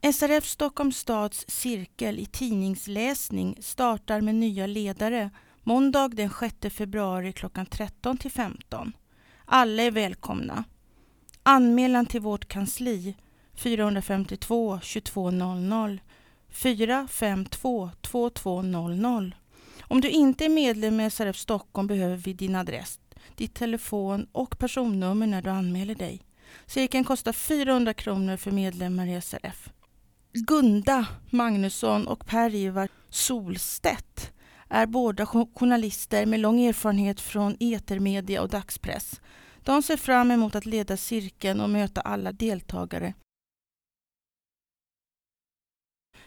SRF Stockholms stads cirkel i tidningsläsning startar med nya ledare måndag den 6 februari klockan 13 till 15. Alla är välkomna. Anmälan till vårt kansli 452 2200 452 2200. Om du inte är medlem i SRF Stockholm behöver vi din adress, ditt telefon och personnummer när du anmäler dig. Cirkeln kostar 400 kronor för medlemmar i SRF. Gunda Magnusson och Per-Ivar Solstedt är båda journalister med lång erfarenhet från etermedia och dagspress. De ser fram emot att leda cirkeln och möta alla deltagare